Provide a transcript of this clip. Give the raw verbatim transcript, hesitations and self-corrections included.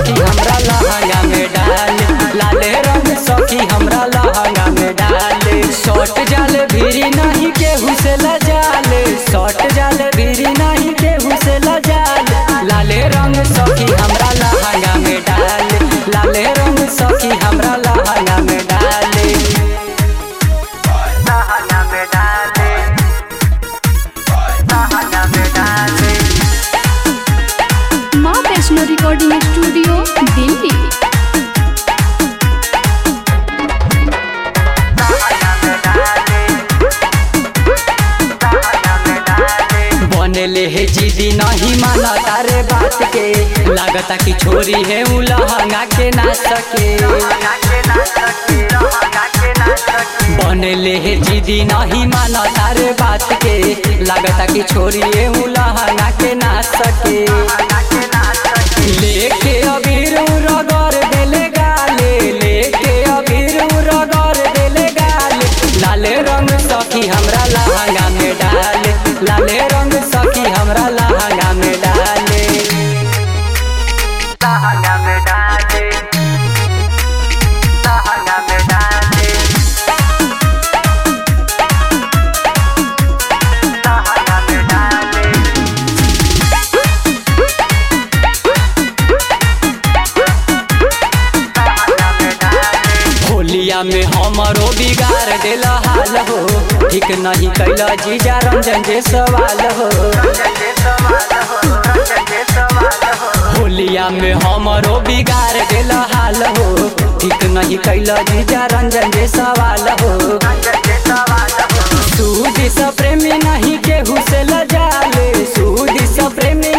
सखी हमरा लहंगा में डाले, लाले रंग सखी हमरा लहंगा में डाले। शॉर्ट जाले भीरी नहीं केहू से लजाले, शॉर्ट जाले भीरी नहीं केहू से लजाले। लाले रंग सखी हमरा लहंगा में डाले, लाले रंग सखी हमरा लहंगा में डाले, लहंगा में डाले, लहंगा में डाले। माँ वैष्णो रिकॉर्डिंग स्टूडियो दिल्ली। बनले है जिदी नहीं माना तारे बात के, लागता की छोरी है उ लहंगा के ना सके। बनले है जिदी नहीं माना तारे बात के, लागता की छोरी है उ लहंगा के ना सके। लेके अबीर रगड़ देले गाले, लेके अबीर रगड़ देले गाले। लाले रंग सखी हमरा लहंगा में डाले, लाले रंग सखी हमरा लहंगा में डाले, लहंगा में डाले, लहंगा में डाले, लहंगा में डाले। होलिया में हमरो बिगाड़ देला हाल हो, ठीक नहीं कैला जीजा रंजन जे सवाल हो। होलिया में हमरो बिगाड़ देला हाल हो, ठीक नहीं कैला जीजा रंजन जे सवाल हो। सूदी सा प्रेमी नहीं केहू से लजाले, सूदी सा प्रेमी